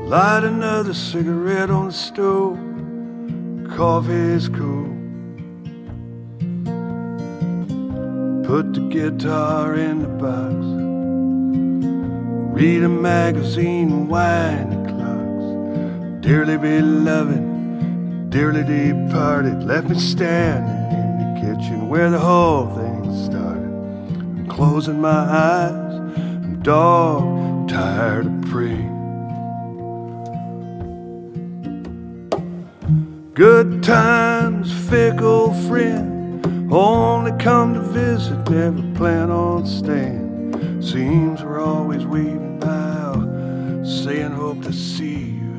Light another cigarette on the stove. Coffee's cool. Put the guitar in the box. Read a magazine and wind the clocks. Dearly beloved, dearly departed, left me standing in the kitchen where the whole thing started. I'm closing my eyes, I'm dog tired of praying. Good times, fickle friend, only come to visit, never plan on staying. Seems we're always waving by, saying hope to see you